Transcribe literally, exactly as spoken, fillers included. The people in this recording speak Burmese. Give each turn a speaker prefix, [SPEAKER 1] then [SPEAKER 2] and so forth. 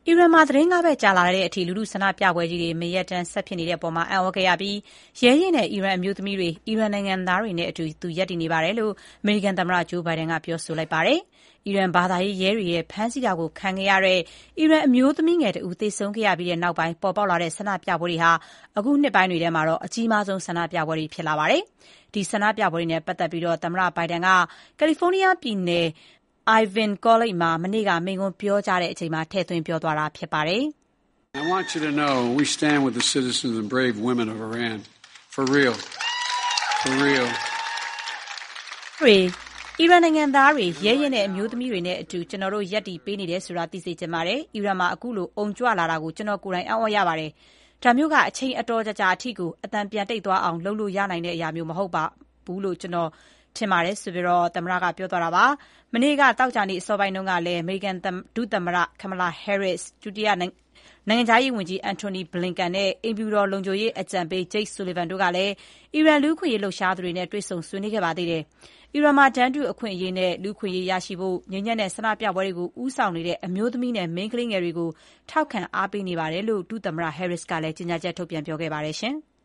[SPEAKER 1] အီရန်မှာသီတင်းငါးပတ်ကြာလာတဲ့အထိလူထုဆန္ဒပြပွဲကြီးတွေမရပ်တမ်းဆက်ဖြစ်နေတဲ့အပေါ်အံ့ဩခဲ့ရပြီးရဲရင့်တဲ့အီရန်အမျိုးသမီးတွေအီရန်နိုင်ငံသားတွေနဲ့အတူသူရပ်တည်နေပါတယ်လို့အမေရိကန်သမ္မတဂျိုးဘိုင်ဒန်ကပြောဆိုလိုက်ပါတယ်။အီရန်ဘာသာရေးရဲတွေရဲ့ဖမ်းဆီးတာကိုခံခဲ့ရတဲ့အီရန်အမျိုးသမီးငယ်တဦးသေဆုံးခဲ့ရပြီးနောက်ပိုင်းပေါ်ပေါက်လာတဲ့ဆန္ဒပြပွဲတွေဟာအခုနှစ်ပိုင်းတွေထဲမှာအကြီးမားဆုံးဆန္ဒပြပွဲတွေဖြစ်လာပါတယ်။ဒီဆန္ဒပြပွဲတွေနဲ့ပတ်သက်ပြီးသမ္မတဘိုင်ဒန်ကကယ်လီဖိုးနီးယားပြည်နယ် Irvine College မှာမနေ့ကမိန့်ခွန်းပြောကြားချိန်မှာထည့်သွင်းပြောသွားတာဖြစ်ပါတယ်။
[SPEAKER 2] I want you to know we stand with the citizens and brave women of Iran. For real. For real.
[SPEAKER 1] တွေအီရန်နိုင်ငံသားတွေရဲရင့်တဲ့အမျိုးသမီးတွေနဲ့အတူကျွန်တော်တို့ရပ်တည်ပေးနေတယ်ဆိုတာသိစေချင်ပါတယ်။အီရန်မှာအခုလိုအုံကြွလာတာကိုကျွန်တော်ကိုယ်တိုင်အံ့ဩရပါတယ်။ဒါမျိုးကအချိန်အတော်ကြာကြာအထိကိုအတန်ပြန်တိတ်သွားအောင်လုပ်လို့ရနိုင်တဲ့အရာမျိုးမဟုတ်ပါဘူးလို့ကျွန်တော်ထင်ပါတယ်ဆိုပြီးသမ္မတကပြောသွားတာပါ။မနေ့ကသောကြာနေ့အစောပိုင်းတုန်းကလည်းအမေရိကန်ဒုသမ္မတ Kamala Harris ဒုတိယနိုင်ငံခြားရေးဝန်ကြီး Antony Blinken နဲ့အိမ်ဖြူတော်လုံခြုံရေးအကြံပေး Jake Sullivan တို့ကလည်းအီရန်လူ့အခွင့်အရေးလှုပ်ရှားသူတွေနဲ့တွေ့ဆုံဆွေးနွေးခဲ့ပါသေးတယ်။အီရန်မှာတန်းတူအခွင့်အရေးနဲ့လူ့အခွင့်အရေးရရှိဖို့ငြိမ်းချမ်းတဲ့ဆန္ဒပြပွဲတွေကိုဦးဆောင်နေတဲ့အမျိုးသမီးနဲ့မိန်းကလေးငယ်တွေကိုထောက်ခံအားပေးနေပါတယ်လို့ဒုသမ္မတ Harris ကလည်းကြေညာချက်ထုတ်ပြန်ပြောခဲ့ပါတယ်။